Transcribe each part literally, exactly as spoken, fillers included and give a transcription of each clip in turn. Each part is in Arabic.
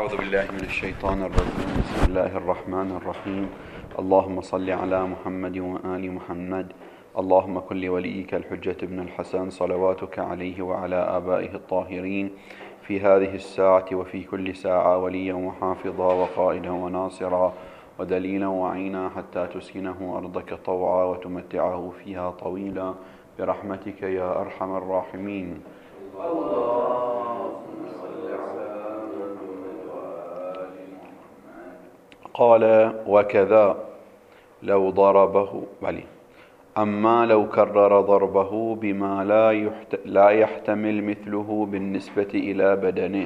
أعوذ بالله من الشيطان الرجيم. بسم الله الرحمن الرحيم. اللهم صل على محمد وآل محمد. اللهم كن لوليك الحجة ابن الحسن صلواتك عليه وعلى آبائه الطاهرين في هذه الساعة وفي كل ساعة وليا وحافظا وقائدا وناصرا ودليلا وعينا حتى تسكنه أرضك طوعا وتمتعه فيها طويلا برحمتك يا أرحم الراحمين. قال وكذا لو ضربه بلي أما لو كرر ضربه بما لا, يحت... لا يحتمل مثله بالنسبة إلى بدنه.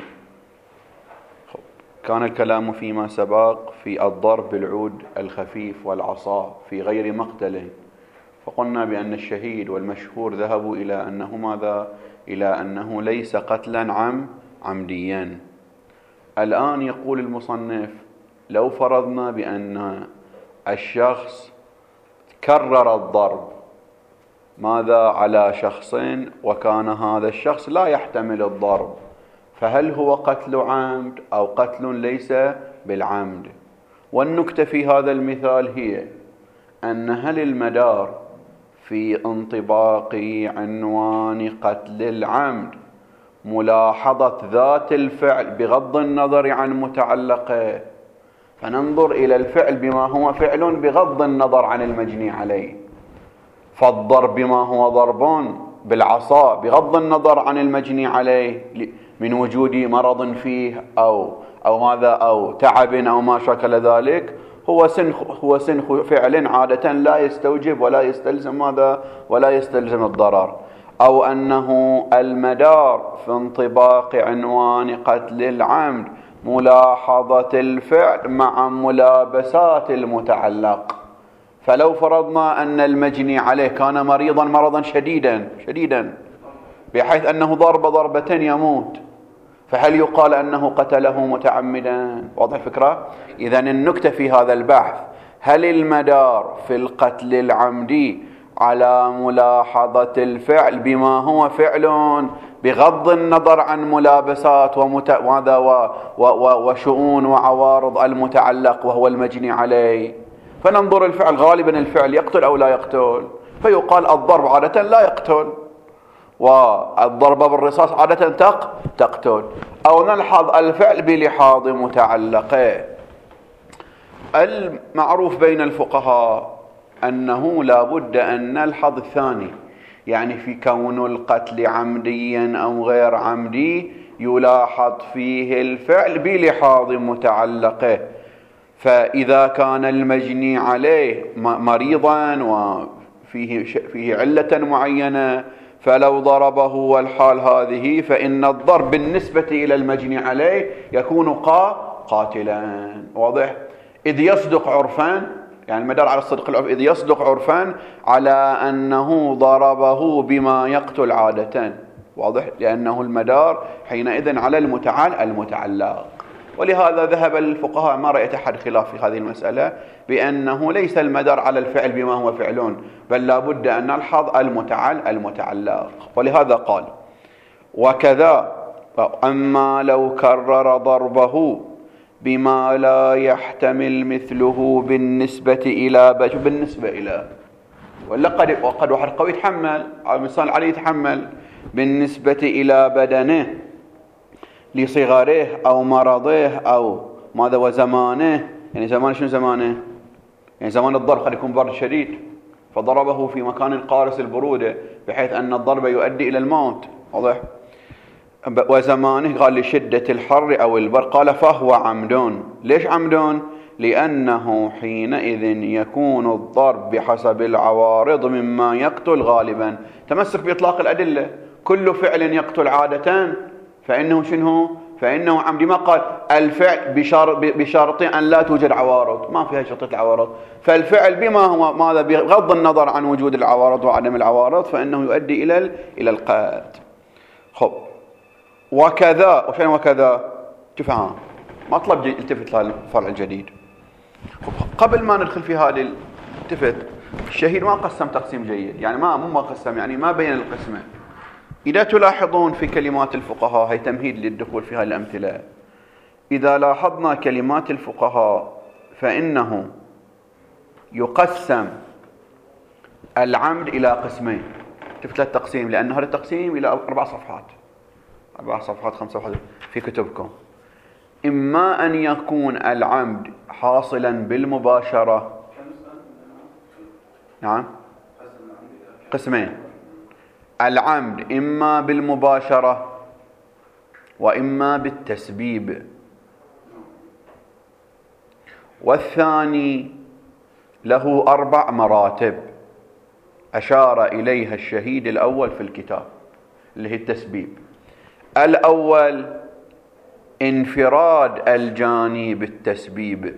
كان الكلام فيما سبق في الضرب بالعود الخفيف والعصا في غير مقتل، فقلنا بأن الشهيد والمشهور ذهبوا إلى أنه ماذا؟ إلى أنه ليس قتلا عم عمديا. الآن يقول المصنف لو فرضنا بأن الشخص كرر الضرب ماذا على شخص وكان هذا الشخص لا يحتمل الضرب، فهل هو قتل عمد أو قتل ليس بالعمد؟ والنكتة في هذا المثال هي أن هل المدار في انطباق عنوان قتل العمد ملاحظة ذات الفعل بغض النظر عن متعلقه، فننظر إلى الفعل بما هو فعل بغض النظر عن المجني عليه، فالضرب بما هو ضرب بالعصا بغض النظر عن المجني عليه من وجود مرض فيه أو أو ماذا أو تعب أو ما شكل ذلك، هو سنخ هو سنخ فعل عادة لا يستوجب ولا يستلزم ماذا ولا يستلزم الضرر، أو أنه المدار في انطباق عنوان قتل العمد ملاحظة الفعل مع ملابسات المتعلق. فلو فرضنا أن المجني عليه كان مريضا مرضا شديدا شديدا بحيث أنه ضرب ضربة يموت، فهل يقال أنه قتله متعمدا؟ واضح الفكرة؟ إذن النكتة في هذا البحث هل المدار في القتل العمدي على ملاحظة الفعل بما هو فعل بغض النظر عن ملابسات ومت... وهذا و... و... و... وشؤون وعوارض المتعلق وهو المجني عليه، فننظر الفعل غالبا الفعل يقتل أو لا يقتل، فيقال الضرب عادة لا يقتل والضربة بالرصاص عادة تق... تقتل، أو نلحظ الفعل بلحاظ متعلقه. المعروف بين الفقهاء أنه لا بد أن نلحظ الثاني، يعني في كون القتل عمديا أو غير عمدي يلاحظ فيه الفعل بلحاظ متعلقه. فإذا كان المجني عليه مريضا وفيه فيه علة معينة فلو ضربه والحال هذه فإن الضرب بالنسبة إلى المجني عليه يكون قاتلا. واضح؟ إذ يصدق عرفان، يعني المدار على الصدق العرف، إذ يصدق عرفان على أنه ضربه بما يقتل عادة. واضح؟ لأنه المدار حينئذ على المتعال المتعلق. ولهذا ذهب الفقهاء ما رأيت أحد خلاف في هذه المسألة بأنه ليس المدار على الفعل بما هو فعلون، بل لا بد أن نلحظ المتعال المتعلق. ولهذا قال وكذا أما لو كرر ضربه بما لا يحتمل مثله بالنسبة إلى بج بالنسبة إلى ولا قد وقد واحد قوي يتحمل، مثال علي يتحمل بالنسبة إلى بدنه لصغره أو مرضه أو ماذا وزمانه. يعني زمان شنو زمانه؟ يعني زمان الضرب قد يكون برد شديد فضربه في مكان قارس البرودة بحيث أن الضرب يؤدي إلى الموت. واضح؟ وزمانه قال لشدة الحر أو البرد، قال فهو عمدون. ليش عمدون؟ لأنه حينئذ يكون الضرب بحسب العوارض مما يقتل غالبا. تمسك بإطلاق الأدلة، كل فعل يقتل عادة فإنه شنو؟ فإنه عمدي. ما قال الفعل بشرط أن لا توجد عوارض، ما فيها شرطة العوارض، فالفعل بما هو ماذا بغض النظر عن وجود العوارض وعدم العوارض فإنه يؤدي إلى إلى القتل. خب وكذا وشين وكذا تفهم مطلب التفت للفرع الجديد. قبل ما ندخل في هذه التفت، الشهيد ما قسم تقسيم جيد، يعني ما مو ما قسم يعني ما بين القسمة. إذا تلاحظون في كلمات الفقهاء هي تمهيد للدخول في هذه الأمثلة، إذا لاحظنا كلمات الفقهاء فإنه يقسم العمد إلى قسمين. شفت التقسيم، لأن هذا التقسيم إلى أربع صفحات أربع صفحات خمس صفحات في كتبكم. إما أن يكون العمد حاصلا بالمباشرة، نعم قسمين، العمد إما بالمباشرة وإما بالتسبيب، والثاني له أربع مراتب أشار إليها الشهيد الأول في الكتاب اللي هي التسبيب. الأول انفراد الجاني بالتسبيب.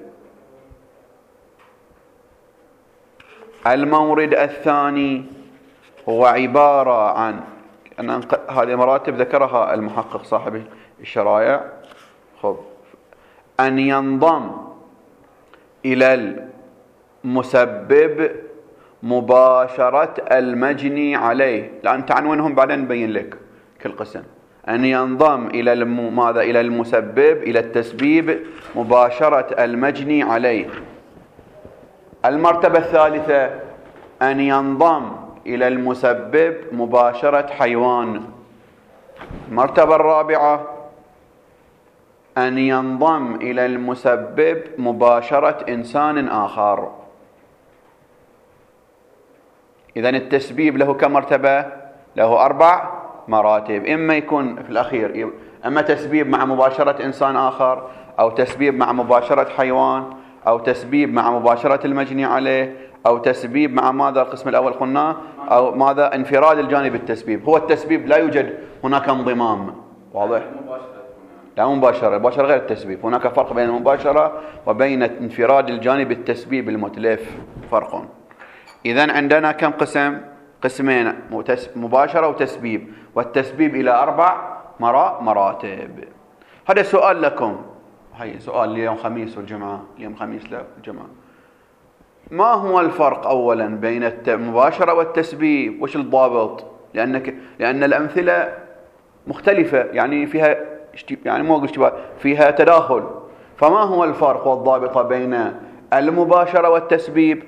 المورد الثاني هو عبارة عن أن هذه مراتب ذكرها المحقق صاحب الشرائع، خب أن ينضم إلى المسبب مباشرة المجني عليه، لأن تعنونهم بعدين نبين لك كل قسم. أن ينضم إلى الم... ماذا إلى المسبب إلى التسبيب مباشرة المجني عليه. المرتبة الثالثة أن ينضم إلى المسبب مباشرة حيوان. المرتبة الرابعة أن ينضم إلى المسبب مباشرة إنسان آخر. إذن التسبيب له كم مرتبة؟ له أربع مراتب. إما يكون في الأخير أما تسبيب مع مباشرة إنسان آخر، أو تسبيب مع مباشرة حيوان، أو تسبيب مع مباشرة المجني عليه، أو تسبيب مع ماذا القسم الأول قلنا، أو ماذا انفراد الجانب التسبيب. هو التسبيب لا يوجد هناك انضمام، واضح؟ لا مباشرة، المباشرة غير التسبيب. هناك فرق بين المباشرة وبين انفراد الجانب التسبيب المتلف، فرق. إذن عندنا كم قسم؟ قسمين، مباشرة وتسبيب، والتسبيب إلى أربع مراتب. هذا سؤال لكم، هاي سؤال اليوم خميس والجمعة، اليوم خميس لا الجمعة. ما هو الفرق أولا بين المباشرة والتسبيب؟ وش الضابط؟ لأنك لأن الأمثلة مختلفة، يعني فيها يعني مو أقول اشتباه، فيها تداخل. فما هو الفرق والضابط بين المباشرة والتسبيب؟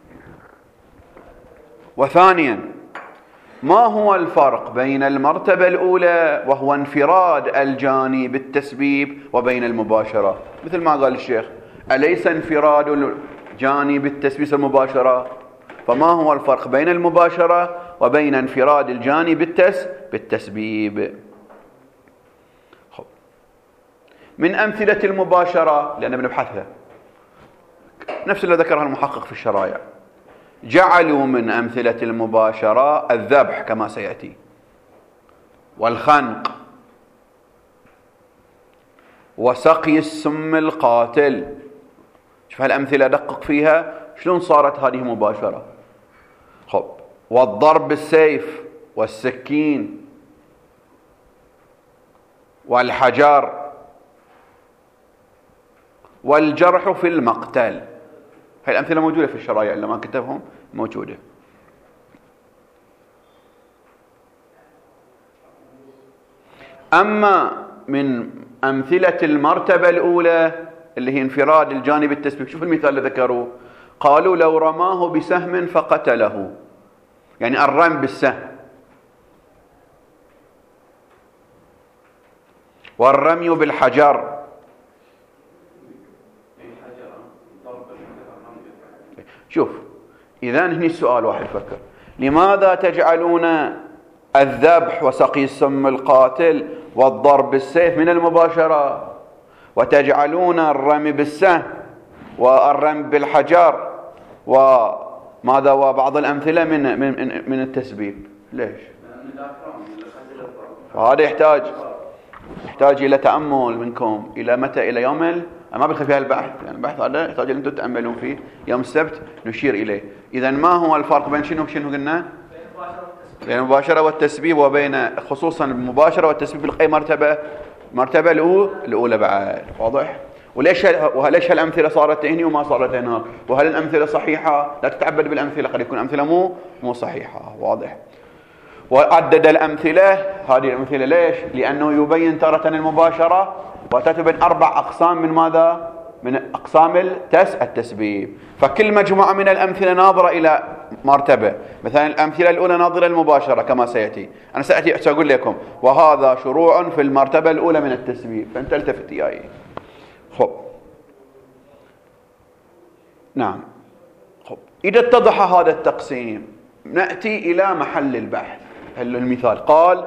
وثانيا ما هو الفرق بين المرتبة الأولى وهو انفراد الجاني بالتسبيب وبين المباشرة؟ مثل ما قال الشيخ، أليس انفراد الجاني بالتسبيب المباشرة؟ فما هو الفرق بين المباشرة وبين انفراد الجاني بالتس بالتسبيب؟ خب. من أمثلة المباشرة، لأننا بنبحثها نفس اللي ذكرها المحقق في الشرائع، جعلوا من أمثلة المباشرة الذبح كما سيأتي، والخنق، وسقي السم القاتل. شوف هالأمثلة دقق فيها شلون صارت هذه مباشرة. خب، والضرب بالسيف والسكين والحجر والجرح في المقتل. هاي الأمثلة موجودة في الشرائع، إلا ما كتبهم موجودة. أما من أمثلة المرتبة الأولى اللي هي انفراد الجانب التسبيب، شوف المثال اللي ذكروه، قالوا لو رماه بسهم فقتله، يعني الرمي بالسهم، والرمي بالحجر، شوف. إذن هني السؤال واحد فكر، لماذا تجعلون الذبح وسقي السم القاتل والضرب بالسيف من المباشرة، وتجعلون الرمي بالسهم والرمي بالحجر وماذا وبعض الأمثلة من من من التسبيب؟ ليش؟ فهذا يحتاج يحتاج إلى تأمل منكم. إلى متى؟ إلى يوم ال... ما بدخل فيها البحث، يعني البحث هذا يحتاج أن أنتم تتأملون فيه. يوم السبت نشير إليه. إذن ما هو الفرق بين شنو وشنو قلنا؟ بين المباشرة والتسبيب، وبين خصوصا المباشرة والتسبيب أي مرتبة؟ مرتبة الأولى الأولى بعد، واضح؟ وليش وهليش هالأمثلة صارت هنا وما صارت هنا؟ وهل الأمثلة صحيحة؟ لا تتعبد بالأمثلة، قد يكون أمثلة مو مو صحيحة، واضح؟ وعدد الأمثلة، هذه الأمثلة ليش؟ لأنه يبين تارة المباشرة وأتيت بين أربع أقسام من ماذا؟ من أقسام التس التسبيب. فكل مجموعة من الأمثلة ناظرة إلى مرتبة. مثلا الأمثلة الأولى ناظرة المباشرة كما سيأتي، أنا سأتي سأقول لكم وهذا شروع في المرتبة الأولى من التسبيب، فأنت التفت إياي. خب نعم. خب إذا اتضح هذا التقسيم نأتي إلى محل البحث. المثال قال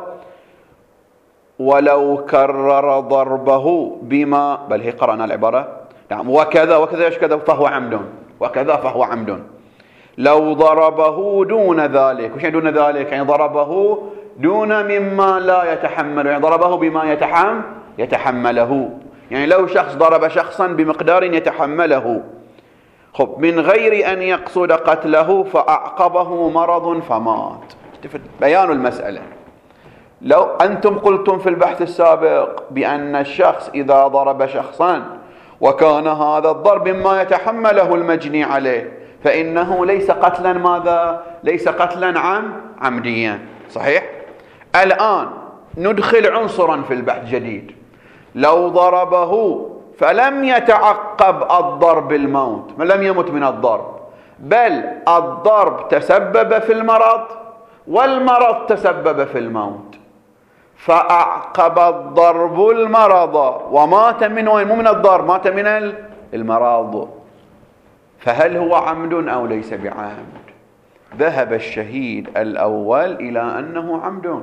ولو كرر ضربه بما، بل هي قرأنا العبارة نعم، وكذا وكذا ايش كذا فهو عمد، وكذا فهو عمد. لو ضربه دون ذلك، وش يعني دون ذلك؟ يعني ضربه دون مما لا يتحمل، يعني ضربه بما يتحمل يتحمله، يعني لو شخص ضرب شخصا بمقدار يتحمله خب من غير أن يقصد قتله فأعقبه مرض فمات. بيان المسألة. لو أنتم قلتم في البحث السابق بأن الشخص إذا ضرب شخصا وكان هذا الضرب مما يتحمله المجني عليه فإنه ليس قتلا ماذا؟ ليس قتلا عم عمديا، صحيح؟ الآن ندخل عنصرا في البحث جديد. لو ضربه فلم يتعقب الضرب الموت، لم يمت من الضرب، بل الضرب تسبب في المرض والمرض تسبب في الموت، فأعقب الضرب المرض ومات من وين؟ مو من الضرب، مات من المرض، فهل هو عمد أو ليس بعمد؟ ذهب الشهيد الأول إلى أنه عمد،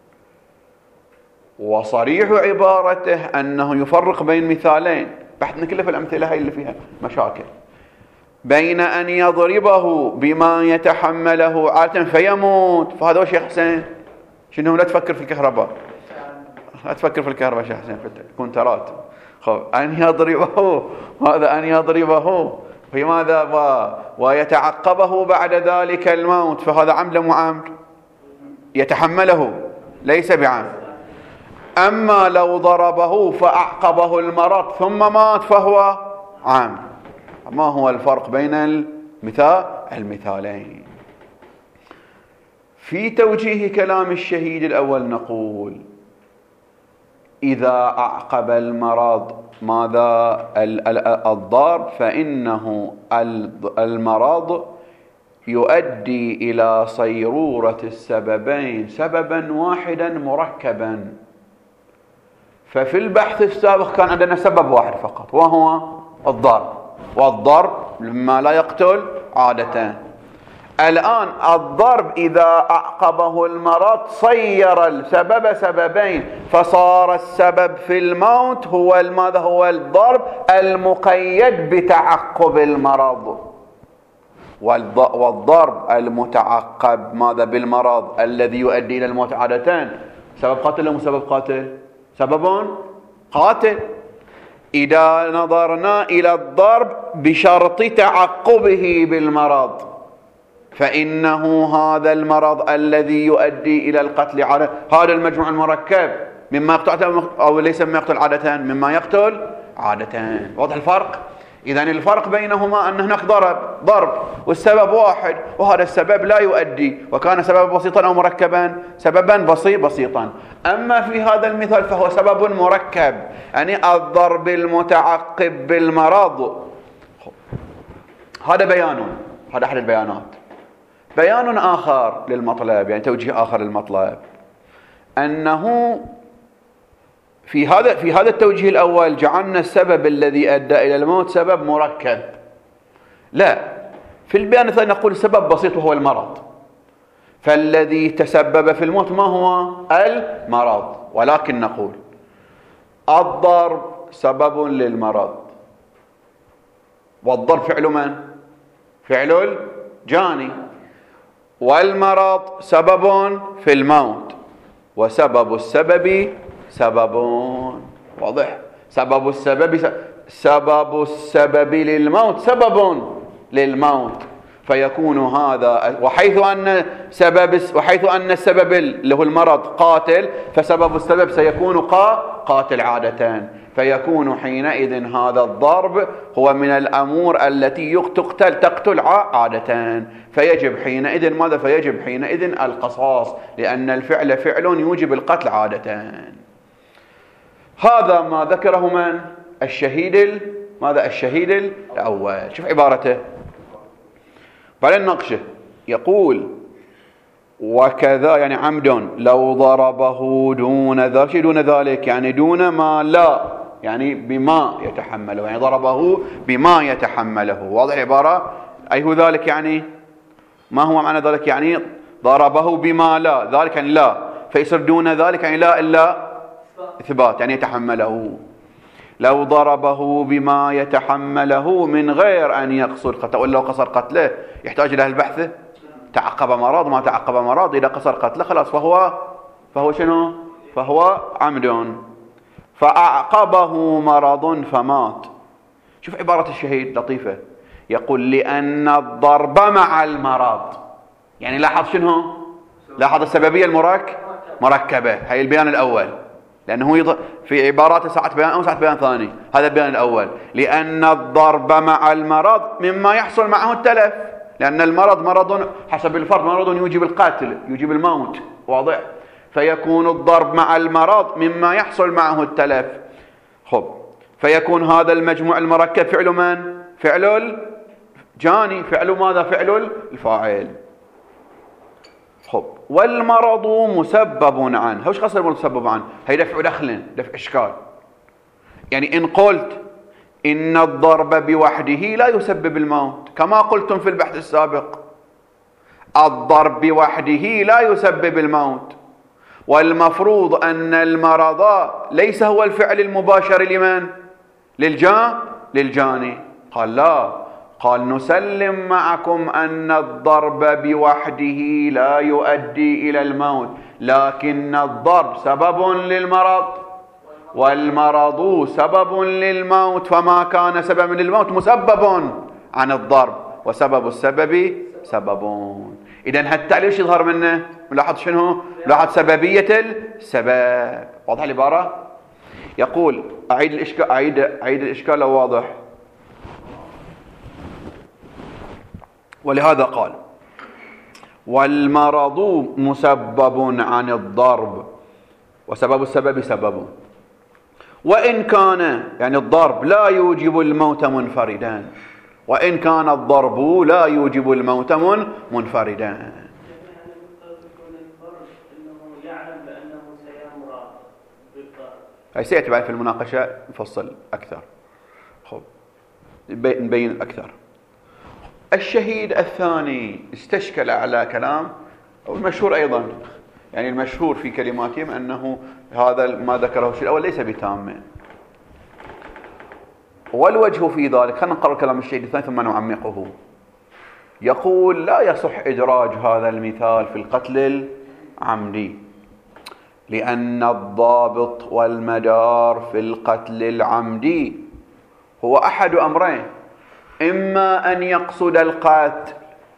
وصريح عبارته أنه يفرق بين مثالين، بحثنا كله في الأمثلة هاي اللي فيها مشاكل، بين أن يضربه بما يتحمله عادة فيموت، فهذا هو شيخ حسين شنو؟ لا تفكر في الكهرباء، لا تفكر في الكهرباء شيخ حسين، تكون ترات. خب أن يضربه، هذا أن يضربه بماذا؟ ويتعقبه بعد ذلك الموت، فهذا عمد مو عمد؟ يتحمله ليس بعمد. أما لو ضربه فأعقبه المرض ثم مات فهو عمد. ما هو الفرق بين المثال المثالين؟ في توجيه كلام الشهيد الأول نقول إذا أعقب المرض ماذا؟ الضرب، فإنه المرض يؤدي إلى صيرورة السببين سببا واحدا مركبا. ففي البحث السابق كان عندنا سبب واحد فقط وهو الضرب، والضرب لما لا يقتل عادة. الآن الضرب إذا أعقبه المرض صير السبب سببين، فصار السبب في الموت هو ماذا؟ هو الضرب المقيد بتعقب المرض، والضرب المتعقب ماذا؟ بالمرض الذي يؤدي إلى الموت عادة سبب قاتل أو سبب قاتل؟ سبب قاتل. إذا نظرنا إلى الضرب بشرط تعقبه بالمرض فإنه هذا المرض الذي يؤدي إلى القتل عادة، هذا المجموع المركب مما يقتل أو ليس مما يقتل عادة، مما يقتل عادة. واضح الفرق؟ إذن الفرق بينهما أن هناك ضرب ضرب والسبب واحد، وهذا السبب لا يؤدي، وكان سببا بسيطا أو مركبا؟ سببا بسيط بسيطا. أما في هذا المثال فهو سبب مركب، يعني الضرب المتعقب بالمرض. هذا بيان، هذا أحد البيانات. بيان آخر للمطلب، يعني توجيه آخر للمطلب، أنه في هذا في هذا التوجيه الأول جعلنا السبب الذي أدى إلى الموت سبب مركب. لا، في البيان الثاني نقول سبب بسيط وهو المرض، فالذي تسبب في الموت ما هو؟ المرض. ولكن نقول الضرب سبب للمرض، والضرب فعل من؟ فعل الجاني، والمرض سبب في الموت، وسبب السبب سبب. واضح؟ سبب السبب سبب السبب للموت سبب للموت، فيكون هذا وحيث أن سبب وحيث أن السبب اللي هو المرض قاتل، فسبب السبب سيكون قاتل عادة، فيكون حينئذ هذا الضرب هو من الأمور التي تقتل تقتل عادة، فيجب حينئذ ماذا؟ فيجب حينئذ القصاص، لأن الفعل فعل يوجب القتل عادة. هذا ما ذكره من؟ الشهيد ال... ماذا؟ الشهيد الأول. شوف عبارته بعدين نقشه. يقول وكذا يعني عمد لو ضربه دون ذلك. دون ذلك يعني دون ما لا، يعني بما يتحمله، يعني ضربه بما يتحمله. واضح العبارة؟ أي هو ذلك يعني ما هو معنى ذلك؟ يعني ضربه بما لا، ذلك يعني لا، فيصير دون ذلك يعني لا إلا إثبات، يعني يتحمله. لو ضربه بما يتحمله من غير أن يقصد قتله، ولو قصر قتله يحتاج إلى البحث. تعقب مرض ما تعقب مرض، إذا قصر قتله خلاص فهو فهو شنو؟ فهو عمد. فأعقبه مرض فمات. شوف عبارة الشهيد لطيفة. يقول لأن الضرب مع المرض، يعني لاحظ شنو؟ لاحظ السببية المرك مركبة. هي البيان الأول، لأنه يض... في عباراته ساعة بيان أو ساعة بيان ثاني. هذا البيان الأول. لأن الضرب مع المرض مما يحصل معه التلف، لأن المرض مرض حسب الفرد مرض يوجب القتل يوجب الموت. واضح؟ فيكون الضرب مع المرض مما يحصل معه التلف. خب، فيكون هذا المجموع المركب فعل من؟ فعل الجاني. فعل ماذا؟ فعل الفاعل. خب، والمرض مسبب عنه. وش قصد مسبب عنه؟ هي دفع دخل، دفع إشكال. يعني إن قلت إن الضرب بوحده لا يسبب الموت، كما قلتم في البحث السابق، الضرب بوحده لا يسبب الموت، والمفروض أن المرض ليس هو الفعل المباشر لمن؟ للجان للجاني. قال لا، قال نسلم معكم أن الضرب بوحده لا يؤدي إلى الموت، لكن الضرب سبب للمرض والمرض سبب للموت، فما كان سببا للموت مسبب عن الضرب، وسبب السبب سبب. إذن هالتعليل ايش يظهر منه؟ ملاحظ شنو؟ ملاحظ سببية السبب. واضح العبارة؟ يقول أعيد الإشكال أعيد أعيد الإشكال لو واضح. ولهذا قال والمرض مسبب عن الضرب وسبب السبب سبب، وإن كان يعني الضرب لا يوجب الموت منفردا، وإن كان الضرب لا يوجب الموت منفردا. هي سيأتي بعد في المناقشة نفصل أكثر. خب، نبين أكثر. الشهيد الثاني استشكل على كلام والمشهور أيضا، يعني المشهور في كلماتهم أنه هذا ما ذكره الشيء الأول ليس بتام. والوجه في ذلك، خلينا نقرأ كلام الشهيد الثاني ثم نعمقه. يقول لا يصح إدراج هذا المثال في القتل العمدي، لأن الضابط والمدار في القتل العمدي هو أحد أمرين: إما أن يقصد القتل،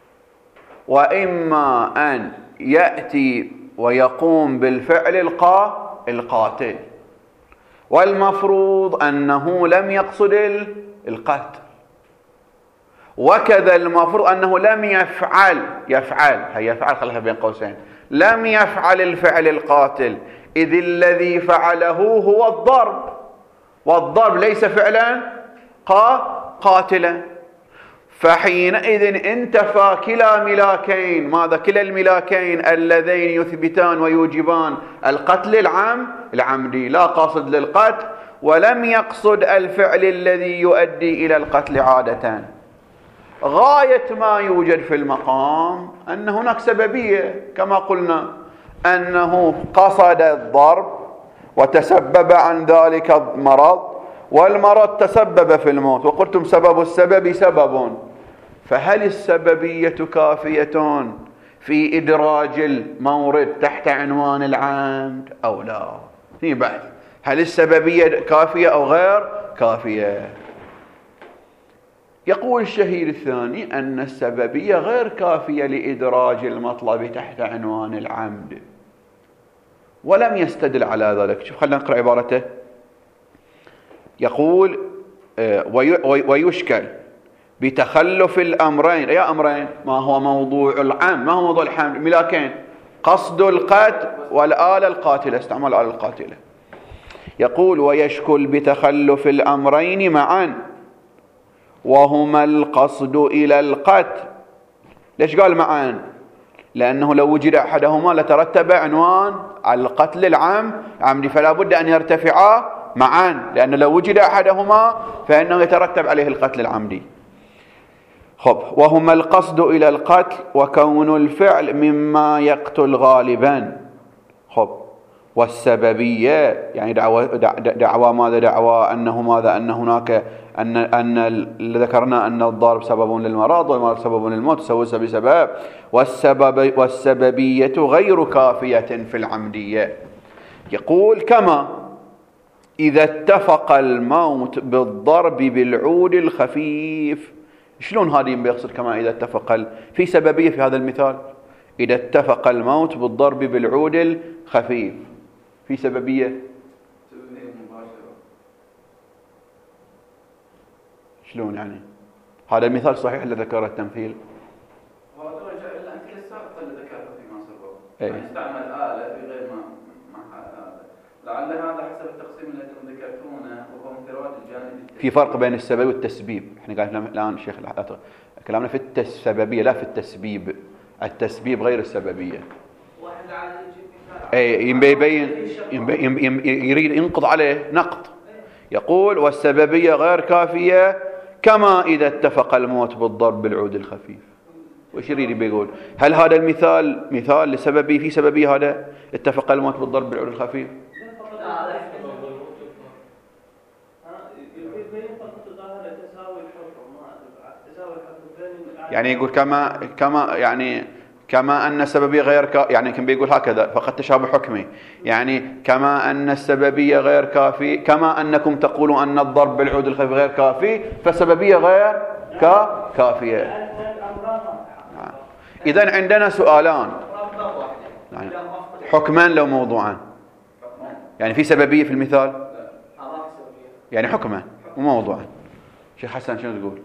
وإما أن يأتي ويقوم بالفعل القاتل. والمفروض أنه لم يقصد القتل، وكذا المفروض أنه لم يفعل يفعل هي يفعل خلها بين قوسين لم يفعل الفعل القاتل، إذ الذي فعله هو الضرب، والضرب ليس فعلا قاتلا. فحينئذ انتفى كلا ملاكين. ماذا؟ كلا الملاكين اللذين يثبتان ويوجبان القتل العام العمدي، لا قاصد للقتل ولم يقصد الفعل الذي يؤدي إلى القتل عادة. غاية ما يوجد في المقام أن هناك سببية، كما قلنا أنه قصد الضرب وتسبب عن ذلك المرض، والمرض تسبب في الموت، وقلتم سبب السبب سبب. فهل السببية كافية في إدراج المورد تحت عنوان العمد أو لا؟ في بحث، هل السببية كافية أو غير كافية؟ يقول الشهيد الثاني أن السببية غير كافية لإدراج المطلب تحت عنوان العمد، ولم يستدل على ذلك. شوف، خلينا نقرأ عبارته. يقول ويشكل بتخلف الأمرين. يا أمرين، ما هو موضوع العمد؟ ما هو موضوع الحمد؟ ملاكين: قصد القتل والآلة القاتلة، استعمال الآلة القاتلة. يقول ويشكل بتخلف الأمرين معا وهما القصد إلى القتل. ليش قال معا؟ لأنه لو وجد أحدهما لترتب عنوان على القتل العام عمدي، فلا بد أن يرتفعا معا، لأنه لو وجد أحدهما فإنه يترتب عليه القتل العمدي. خب، وهما القصد إلى القتل وكون الفعل مما يقتل غالبا. خب، والسببية يعني دعوة دعوة ماذا؟ دعوة أنه ماذا؟ أن هناك أن أن اللي ذكرنا أن الضرب سبب للمرض والمرض سبب للموت تسوس بسبب، والسبب والسببية غير كافية في العمدية. يقول كما إذا اتفق الموت بالضرب بالعود الخفيف. شلون هذه بيقصد كما إذا اتفق؟ في سببية في هذا المثال، إذا اتفق الموت بالضرب بالعود الخفيف في سببية. شلون يعني؟ هذا المثال صحيح اللي ذكره التمثيل؟ هو الأمثلة السابقة اللي ذكرها فيما سبق، أي. يعني استعمل آلة في غير ما مع آلة. لعل هذا حسب التقسيم اللي أنتم ذكرتونه وهو انفراد الجانب التسبيب. في فرق بين السبب والتسبيب. احنا قاعدين الآن شيخ كلامنا في السببية لا في التسبيب. التسبيب غير السببية. واحد على اي يبين يريد ينقض عليه نقض. يقول والسببية غير كافية كما إذا اتفق الموت بالضرب بالعود الخفيف. وش يريد بيقول؟ هل هذا المثال مثال لسببي في سببي هذا اتفق الموت بالضرب بالعود الخفيف؟ يعني يقول كما كما يعني كما أن السببية غير كا يعني كان بيقول هكذا فقد تشابه حكمي، يعني كما أن السببية غير كافي، كما أنكم تقولون أن الضرب بالعود الخفيف غير كافي فالسببية غير كا كافية. إذن عندنا سؤالان، يعني حكمان لو موضوعان. يعني في سببية في المثال، يعني حكمان وموضوعان. شيخ حسن شنو تقول؟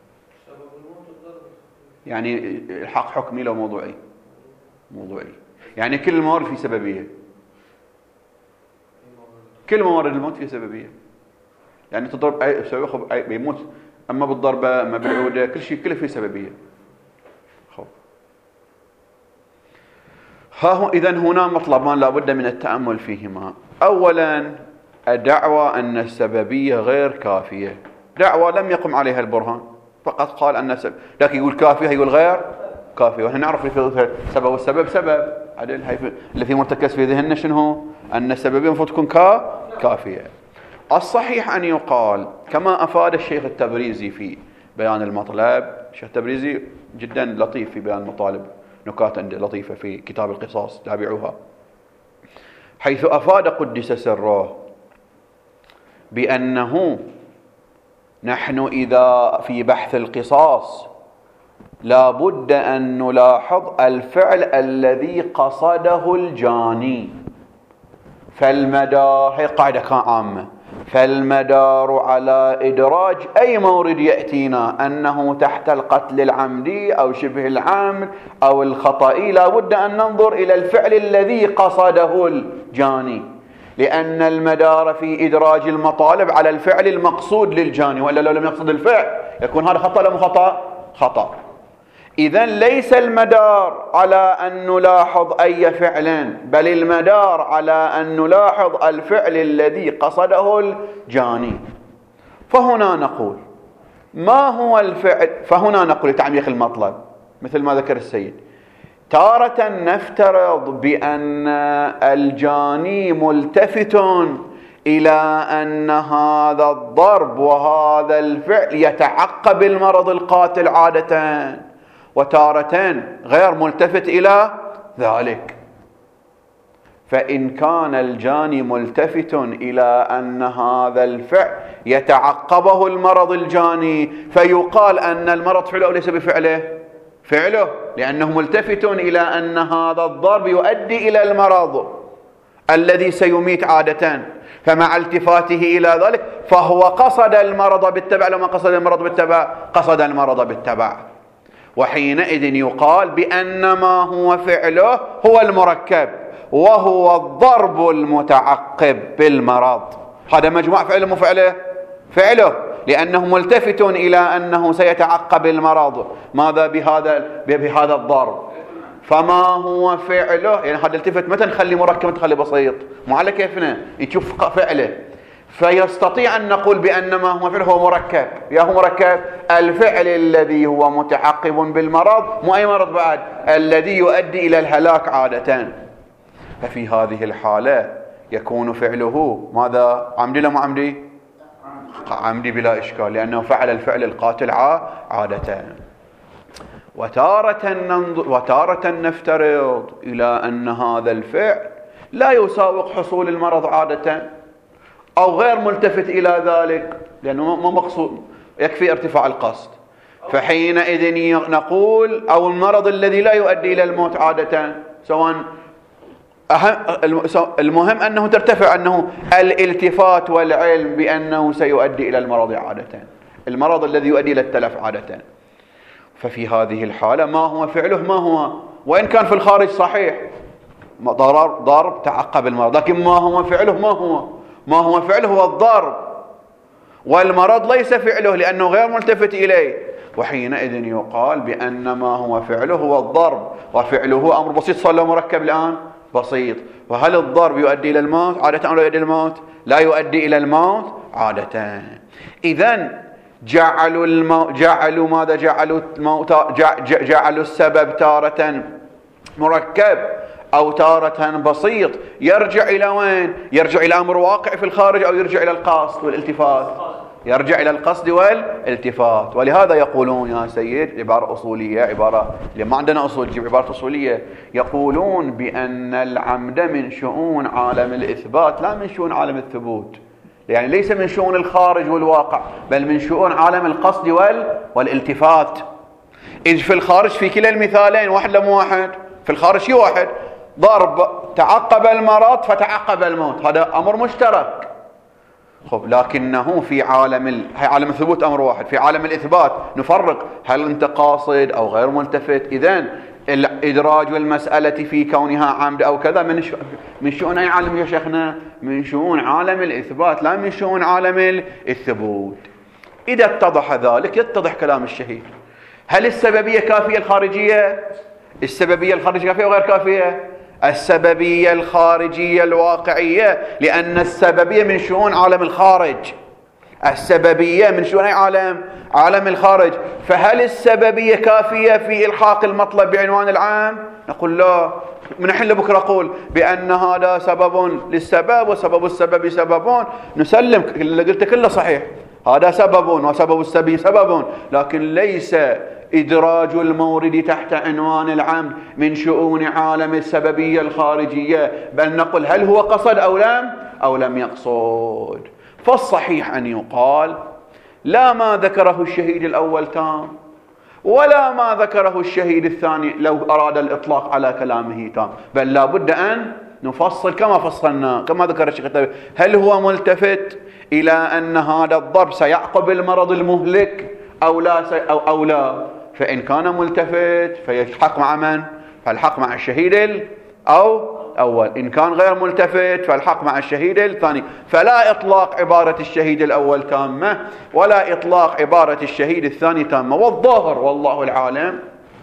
يعني الحق حكمي لو موضوعي موضوعي يعني كل الموارد في سببية، كل موارد الموت في سببية. يعني تضرب أي سبب أي بيموت، أما بالضربة أما بالعودة كل شيء كله في سببية. خب ها هو إذن هنا مطلبان لا بد من التأمل فيهما. أولا الدعوة أن السببية غير كافية، دعوة لم يقم عليها البرهان، فقط قال أن السبب، لكن يقول كافية يقول غير كافية. ونحن نعرف في السبب والسبب سبب عدل اللي في مرتكز في ذهننا شنو هو؟ أن السببية المفروض تكون كا كافية. الصحيح أن يقال كما أفاد الشيخ التبريزي في بيان المطلب. الشيخ التبريزي جدا لطيف في بيان المطالب، نكات لطيفة في كتاب القصاص تابعوها، حيث أفاد قدس سره بأنه نحن إذا في بحث القصاص لا بد أن نلاحظ الفعل الذي قصده الجاني، فالمدار هي قاعدة عامة، فالمدار على إدراج أي مورد يأتينا أنه تحت القتل العمدي أو شبه العمد أو الخطئي لا بد أن ننظر إلى الفعل الذي قصده الجاني، لأن المدار في إدراج المطالب على الفعل المقصود للجاني، وإلا لو لم يقصد الفعل يكون هذا خطأ ولا خطأ؟ خطأ. إذن ليس المدار على أن نلاحظ أي فعل، بل المدار على أن نلاحظ الفعل الذي قصده الجاني. فهنا نقول ما هو الفعل؟ فهنا نقول لتعميق المطلب مثل ما ذكر السيد، تارة نفترض بأن الجاني ملتفت إلى أن هذا الضرب وهذا الفعل يتعقب المرض القاتل عادة، وتارة غير ملتفت إلى ذلك. فإن كان الجاني ملتفت إلى أن هذا الفعل يتعقبه المرض الجاني فيقال أن المرض فعله أو ليس بفعله؟ فعله، لأنه ملتفت إلى أن هذا الضرب يؤدي إلى المرض الذي سيميت عادة، فمع التفاته إلى ذلك فهو قصد المرض بالتبع. لما قصد المرض بالتبع قصد المرض بالتبع، وحينئذ يقال بأن ما هو فعله هو المركب وهو الضرب المتعقب بالمرض. هذا مجموع فعله مو فعله؟ فعله، لأنه ملتفت إلى أنه سيتعقب المرض ماذا بهذا بهذا الضرب. فما هو فعله؟ يعني هذا التفت متى نخلي مركب متى نخلي بسيط؟ مو على كيفنا، نشوف فعله. فيستطيع أن نقول بأن ما هو فعله هو مركب. يا هو مركب الفعل الذي هو متعقب بالمرض، مو أي مرض بعد، الذي يؤدي إلى الهلاك عادة. ففي هذه الحالة يكون فعله ماذا؟ عمدي لا مو عمدي؟ عمدي بلا إشكال، لأنه فعل الفعل القاتل عادة. وتارة ننظر وتارة نفترض إلى أن هذا الفعل لا يساوق حصول المرض عادة، أو غير ملتفت إلى ذلك، لأنه ما مقصود، يكفي ارتفاع القصد. فحينئذ نقول أو المرض الذي لا يؤدي إلى الموت عادة، سواء المهم أنه ترتفع، أنه الالتفات والعلم بأنه سيؤدي إلى المرض عادة، المرض الذي يؤدي إلى التلف عادة. ففي هذه الحالة ما هو فعله؟ ما هو، وإن كان في الخارج صحيح ضرب ضرب تعقب المرض، لكن ما هو فعله؟ ما هو ما هو فعله هو الضرب، والمرض ليس فعله لأنه غير ملتفت إليه. وحينئذ يقال بأن ما هو فعله هو الضرب، وفعله أمر بسيط. صار له مركب الآن بسيط. وهل الضرب يؤدي إلى الموت عادة أو لا يؤدي إلى الموت؟ لا يؤدي إلى الموت عادة. إذن جعلوا المو... جعلوا ماذا؟ جعلوا الموت جعلوا السبب تارة مركب أو تارة بسيط. يرجع إلى وين؟ يرجع إلى أمر واقع في الخارج أو يرجع إلى القصد والالتفات؟ يرجع إلى القصد والالتفات. ولهذا يقولون يا سيد عبارة أصولية، عبارة لما عندنا أصول جيب عبارة أصولية، يقولون بأن العمد من شؤون عالم الإثبات لا من شؤون عالم الثبوت. يعني ليس من شؤون الخارج والواقع، بل من شؤون عالم القصد وال... والالتفات. إذ في الخارج في كلا المثالين واحد لم واحد، في الخارج شيء واحد، ضرب تعقب المرض فتعقب الموت، هذا أمر مشترك. خب لكنه في عالم ال... هي عالم الثبوت أمر واحد، في عالم الإثبات نفرق هل أنت قاصد أو غير ملتفت. إذن الإدراج والمسألة في كونها عمد أو كذا من ش... من شؤون أي عالم يا شيخنا؟ من شؤون عالم الإثبات لا من شؤون عالم الثبوت. إذا اتضح ذلك يتضح كلام الشهيد. هل السببية كافية الخارجية؟ السببية الخارجية كافية وغير كافية؟ السببية الخارجية الواقعية، لأن السببية من شؤون عالم الخارج. السببية من شؤون أي عالم؟ عالم الخارج. فهل السببية كافية في إلحاق المطلب بعنوان العام؟ نقول لا. من الحين لبكرة أقول بأن هذا سبب للسبب وسبب السبب سببون، نسلم اللي قلت كله صحيح، هذا سبب وسبب السبب سبب، لكن ليس إدراج المورد تحت عنوان العمد من شؤون عالم السببية الخارجية، بل نقول هل هو قصد أو لم أو لم يقصد. فالصحيح أن يقال لا ما ذكره الشهيد الأول تام، ولا ما ذكره الشهيد الثاني لو أراد الإطلاق على كلامه تام، بل لا بد أن نفصل كما فصلنا كما ذكر الشيخ الطيب. هل هو ملتفت إلى أن هذا الضرب سيعقب المرض المهلك أو لا سي أو, أو لا؟ فإن كان ملتفت فيلحق مع من؟ فالحق مع الشهيد الأول. إن كان غير ملتفت فالحق مع الشهيد الثاني. فلا إطلاق عبارة الشهيد الأول تامة ولا إطلاق عبارة الشهيد الثاني تامة. والظاهر والله العالم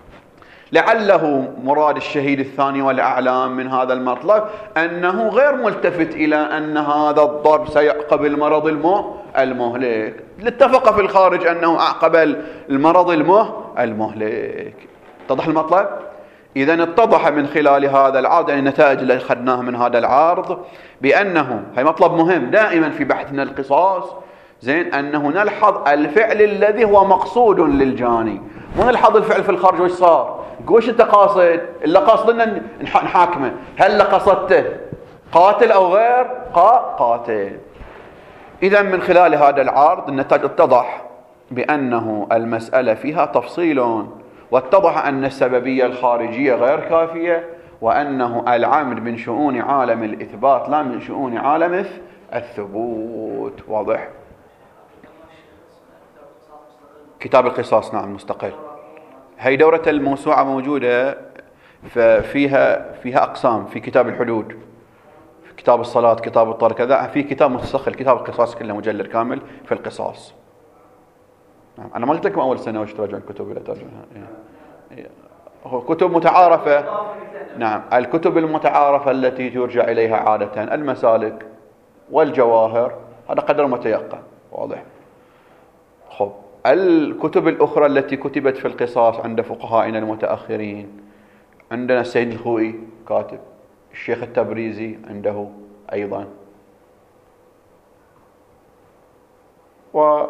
لعله مراد الشهيد الثاني والأعلام من هذا المطلب أنه غير ملتفت إلى أن هذا الضرب سيعقب المرض المهلك. اتفق في الخارج أنه أعقب المرض المهلك. اتضح المطلب؟ إذن اتضح من خلال هذا العرض، يعني النتائج اللي أخذناها من هذا العرض، بأنه هي مطلب مهم دائما في بحثنا القصاص، زين، أنه نلحظ الفعل الذي هو مقصود للجاني، مو نلحظ الفعل في الخارج وش صار. وش انت قاصد؟ إلا قاصدنا نحاكمه، هل قصدته قاتل أو غير قاتل. إذن من خلال هذا العرض النتائج اتضح بأنه المسألة فيها تفصيل، واتضح أن السببية الخارجية غير كافية، وأنه العمد من شؤون عالم الإثبات لا من شؤون عالم الثبوت. واضح؟ كتاب القصاص نعم مستقل. هي دورة الموسوعة موجودة، فيها فيها أقسام في كتاب الحدود، كتاب الصلاة، كتاب الطلاق، كذا. في كتاب مستقل، كتاب القصاص كله مجلد كامل في القصاص. نعم. أنا ما قلت لكم أول سنة وش تراجعون الكتب ولا تراجعونها. هو كتب متعارفة. نعم. الكتب المتعارفة التي ترجع إليها عادة المسالك والجواهر، هذا قدر متيقن واضح. خب الكتب الأخرى التي كتبت في القصاص عند فقهائنا المتأخرين، عندنا السيد الخوئي كاتب، الشيخ التبريزي عنده أيضا، و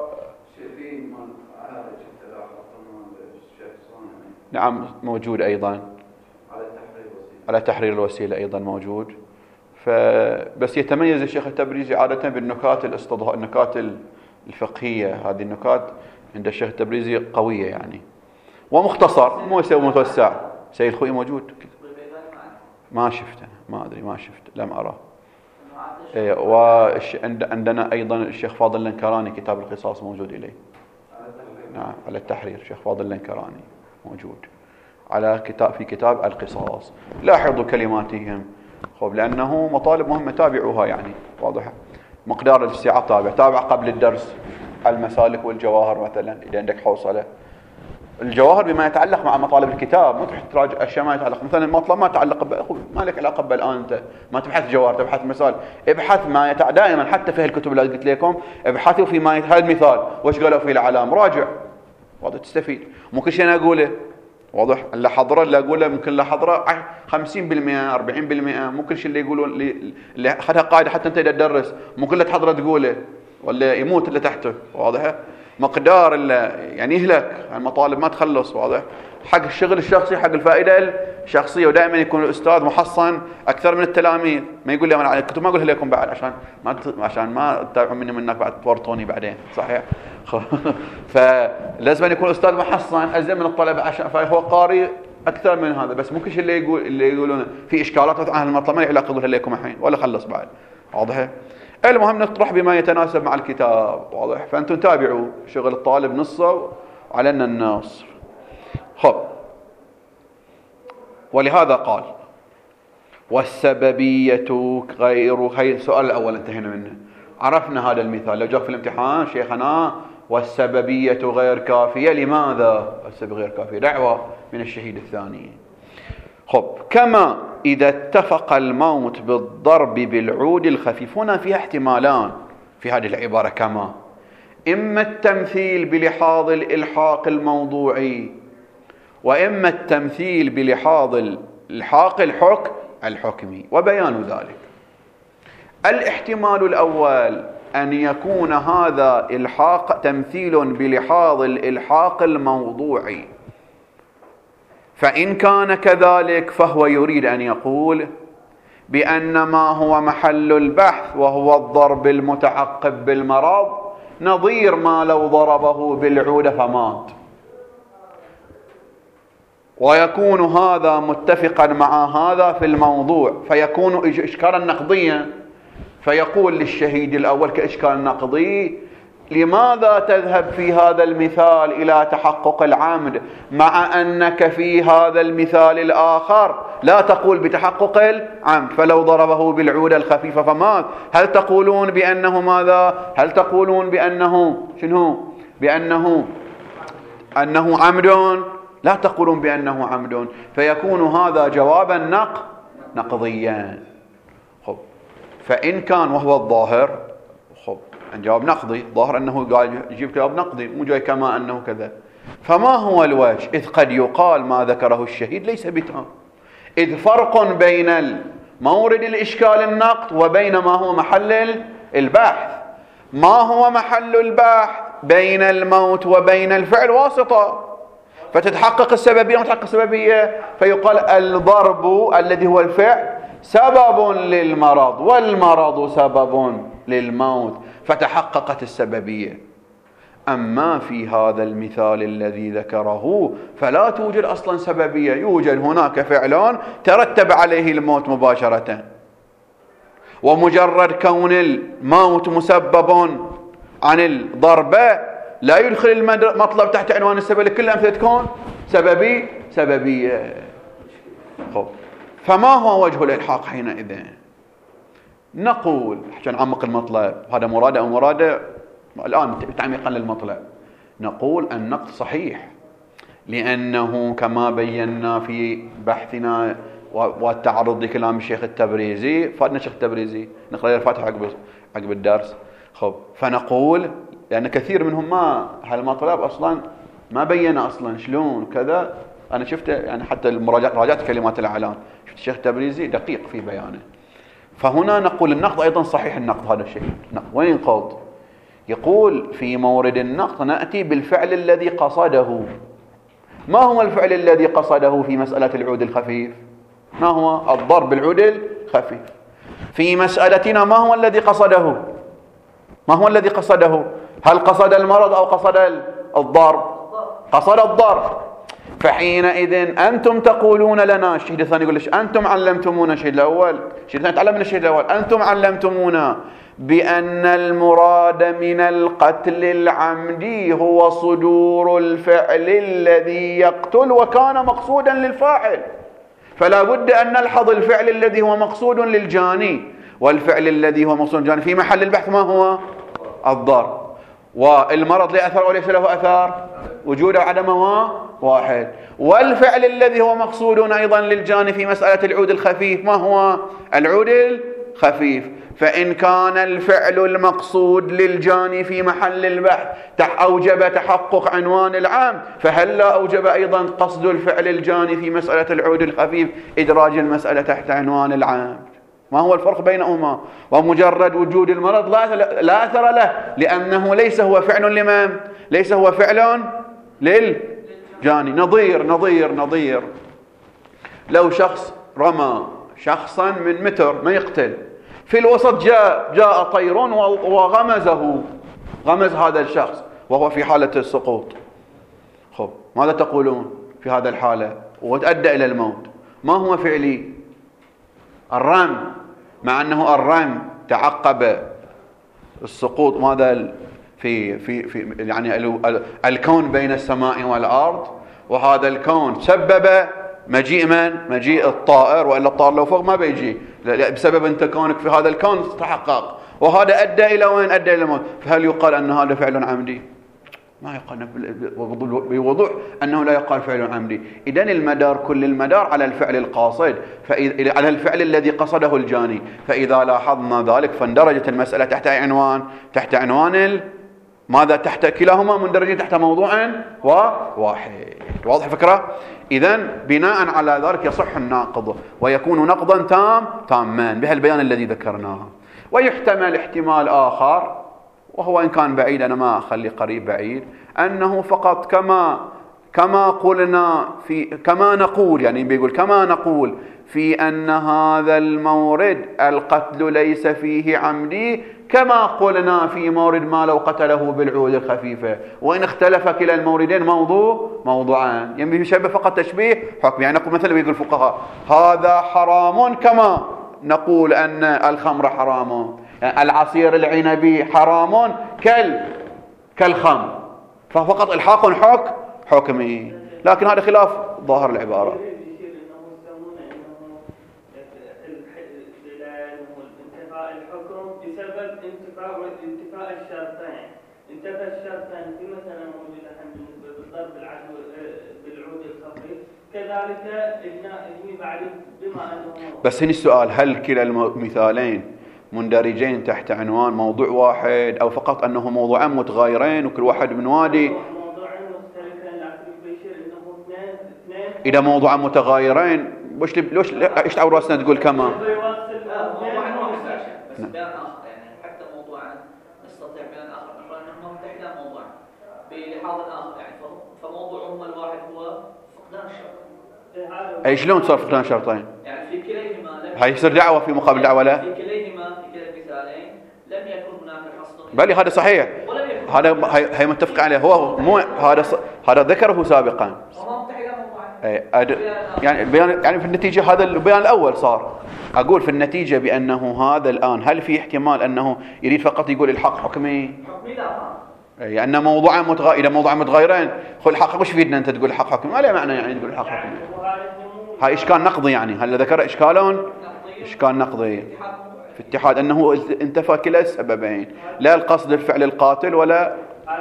نعم موجود أيضا على تحرير الوسيلة أيضا موجود. فبس يتميز الشيخ التبريزي عادة بالنكات الاستضاء، النكات الفقهية. هذه النكات عند الشيخ التبريزي قوية يعني، ومختصر مو يسوي متوسع. سيد الخوئي موجود؟ ما شفت أنا، ما أدري، ما شفت، لم أراه. إيه، وعندنا أيضا الشيخ فاضل الانكراني كتاب القصاص موجود إليه. نعم على التحرير، الشيخ فاضل الانكراني موجود على كتاب، في كتاب القصاص. لاحظوا كلماتهم خب، لأنه مطالب مهمة تابعوها يعني واضحة. مقدار الاستيعاب تابع تابع قبل الدرس المسالك والجواهر مثلا إذا عندك حوصلة. الجواهر بما يتعلق مع مطالب الكتاب، ما تروح تراجع اشياء ما يتعلق، مثلا المطلب ما يتعلق ب... ما لك علاقه بالان، انت ما تبحث جواهر تبحث مثال، ابحث ما يتع... دائما حتى في الكتب اللي قلت لكم ابحثوا في ما يت... هذا المثال وش قالوا فيه العلام، راجع واضح تستفيد. مو كل شيء انا اقوله واضح، اللي حضره اللي اقوله ممكن اللي حضره خمسين بالمئة أربعين بالمئة، مو كل شيء اللي يقولون اللي, اللي اخذها قاعده حتى انت اذا تدرس مو كل اللي تحضره تقوله ولا يموت اللي تحته واضح. مقدار يعني يهلك المطالب ما تخلص واضح، حق الشغل الشخصي حق الفائده الشخصيه. ودائما يكون الاستاذ محصن اكثر من التلاميذ، ما يقول لي انا على الكتب ما اقولها لكم بعد عشان ما عشان ما تتابعون مني منك بعد تورطوني بعدين صحيح. فلازم أن يكون الاستاذ محصن ازين من الطلبه عشان فهو قاري اكثر من هذا. بس مو كل شيء اللي يقول اللي يقولون في اشكالات عن المطلب ما له علاقه اقولها لكم الحين ولا خلص بعد واضح. المهم نطرح بما يتناسب مع الكتاب واضح. فأنتم تابعوا شغل الطالب نصه وعلينا النصر. خب ولهذا قال والسببية غير هي. السؤال الأول انتهينا منه، عرفنا هذا المثال لو جاء في الامتحان شيخنا والسببية غير كافية. لماذا السبب غير كافية؟ دعوة من الشهيد الثاني. خب كما إذا اتفق الموت بالضرب بالعود الخفيف. هنا فيها احتمالان في هذه العبارة كما، إما التمثيل بلحاظ الإلحاق الموضوعي، وإما التمثيل بلحاظ الإلحاق الحكم الحكمي. وبيان ذلك الاحتمال الأول أن يكون هذا إلحاق تمثيل بلحاظ الإلحاق الموضوعي، فإن كان كذلك فهو يريد أن يقول بأن ما هو محل البحث وهو الضرب المتعقب بالمرض نظير ما لو ضربه بالعود فمات، ويكون هذا متفقا مع هذا في الموضوع فيكون إشكالا نقضيا. فيقول للشهيد الأول كإشكال نقضي لماذا تذهب في هذا المثال إلى تحقق العمد مع أنك في هذا المثال الآخر لا تقول بتحقق العمد؟ فلو ضربه بالعود الخفيفة فمات هل تقولون بأنه ماذا؟ هل تقولون بأنه شنو؟ بأنه أنه عمد؟ لا تقولون بأنه عمد. فيكون هذا جوابا نق نقضيا. خب فإن كان وهو الظاهر خب جواب نقضي، ظاهر أنه قال يجيب جواب نقضي مو جاي كما أنه كذا. فما هو الوجه؟ إذ قد يقال ما ذكره الشهيد ليس بتام، إذ فرق بين مورد الإشكال النقد وبين ما هو محل البحث. ما هو محل البحث بين الموت وبين الفعل واسطة، فتتحقق السببية وتحقق السببية، فيقال الضرب الذي هو الفعل سبب للمرض والمرض سبب للموت، فتحققت السببية. أما في هذا المثال الذي ذكره فلا توجد أصلا سببية، يوجد هناك فعل ترتب عليه الموت مباشرة، ومجرد كون الموت مسبب عن الضربة لا يدخل المطلب تحت عنوان السبب، كل أمثلة تكون سببي سببية. خب فما هو وجه الإلحاق حينئذ؟ نقول عشان نعمق المطلب، هذا مراده أو مراده الآن تعميقا للمطلب، نقول النقد صحيح، لأنه كما بينا في بحثنا والتعرض لكلام الشيخ التبريزي، فاتنا الشيخ التبريزي نقرأ الفاتحة عقب عقب الدرس. خب فنقول لأن كثير منهم ما هالمطلب أصلا ما بينا أصلا شلون كذا. أنا شفت يعني حتى المراجعة راجعت كلمات الإعلان، شفت الشيخ التبريزي دقيق في بيانه. فهنا نقول النقد أيضا صحيح، النقد هذا الشيء نقد. وين ينقض؟ يقول في مورد النقد نأتي بالفعل الذي قصده. ما هو الفعل الذي قصده في مسألة العود الخفيف؟ ما هو؟ الضرب بالعود الخفيف. في مسألتنا ما هو الذي قصده؟ ما هو الذي قصده؟ هل قصد المرض أو قصد الضرب؟ قصد الضرب. فحينئذ أنتم تقولون لنا، الشهيد الثاني يقول لش أنتم علمتمونا، الشهيد الأول الشهيد الثاني تعلم من الشهيد الأول، أنتم علمتمونا بأن المراد من القتل العمدي هو صدور الفعل الذي يقتل وكان مقصودا للفاعل، فلا بد أن نلحظ الفعل الذي هو مقصود للجاني، والفعل الذي هو مقصود للجاني في محل البحث ما هو؟ الضرب. والمرض له أثر وليس له أثر، وجوده وعدمه واحد. والفعل الذي هو مقصود أيضا للجاني في مسألة العود الخفيف ما هو؟ العود الخفيف. فإن كان الفعل المقصود للجاني في محل البحث أوجب تحقق عنوان العام، فهل لا أوجب أيضا قصد الفعل الجاني في مسألة العود الخفيف إدراج المسألة تحت عنوان العام؟ ما هو الفرق بينهما؟ ومجرد وجود المرض لا أثر له، لأنه ليس هو فعل لمن؟ ليس هو فعل للجاني. نظير نظير نظير لو شخص رمى شخصا من متر ما يقتل، في الوسط جاء جاء طير وغمزه، غمز هذا الشخص وهو في حالة السقوط. خب ماذا تقولون في هذا الحالة وتؤدى إلى الموت؟ ما هو فعلي؟ الرمي، مع أنه الرمي تعقب السقوط. ماذا في في في يعني الكون بين السماء والأرض، وهذا الكون سبب مجيء من؟ مجيء الطائر، وإلا الطائر لو فوق ما بيجي، بسبب أنت كونك في هذا الكون تحقق، وهذا أدى إلى وين؟ أدى إلى الموت. فهل يقال أن هذا فعل عمدي؟ ما يقال بوضوح أنه لا يقال فعل عمدي. إذن المدار كل المدار على الفعل القاصد، على الفعل الذي قصده الجاني. فإذا لاحظنا ذلك فاندرجت المسألة تحت عنوان تحت عنوان ال... ماذا؟ تحت كلاهما مندرجين تحت موضوع واحد. واضح الفكرة؟ إذن بناء على ذلك يصح الناقض ويكون نقضا تام تاما بهالبيان الذي ذكرناه. ويحتمل احتمال آخر، وهو إن كان بعيد أنا ما أخلي قريب بعيد، أنه فقط كما كما قلنا في كما نقول يعني بيقول كما نقول في أن هذا المورد القتل ليس فيه عمدي، كما قلنا في مورد ما لو قتله بالعود الخفيفة، وإن اختلف كلا الموردين موضوع موضوعان، يعني يشبه فقط تشبيه حكم. يعني نقول مثلا بيقول الفقهاء هذا حرام كما نقول أن الخمر حرام، يعني العصير العنبي حرام كال كالخمر، ففقط الحاق حكم حكمي. لكن هذا خلاف ظاهر العبارة. انتفاء الشرطين، انتفى الشرطين في مثلا موجودة بالضرب العدو بالعود الخفيف، كذلك هني بعد بما انه بس هنا السؤال، هل كلا المثالين مندرجين تحت عنوان موضوع واحد، او فقط انه موضوعين متغايرين وكل واحد من وادي؟ موضوعين مختلفين، لكن بيشير انه اثنين اثنين. اذا موضوعين متغايرين وش ليش ايش تعور راسنا تقول كما؟ بس بيان اخر، يعني حتى موضوعا نستطيع بيان اخر نقول انهم تحت موضوع بلحاظ اخر، يعني فموضوعهما الواحد هو فقدان الشرط. اي شلون صار فقدان شرطين؟ يعني في كليهما هاي يصير دعوه في مقابل دعوه لا؟ في كليهما في كلا المثالين لم يكن هناك حصر. بل هذا صحيح، هذا هي متفق عليه، هو مو هذا هذا ذكره سابقا. اي يعني البيان يعني في النتيجه هذا البيان الاول صار. أقول في النتيجة بأنه هذا الآن هل في احتمال أنه يريد فقط يقول الحق حكمي؟ حكمي لا. يعني موضوعا متغير، إذا موضوعا متغيرين خل الحق وش فيدنا أنت تقول الحق حكمي؟ ما له معنى يعني تقول الحق حكمي. هاي إشكال نقضي، يعني هل ذكر إشكالون؟ إشكال نقضي. في اتحاد أنه انتفى كلا السببين، لا القصد الفعل القاتل ولا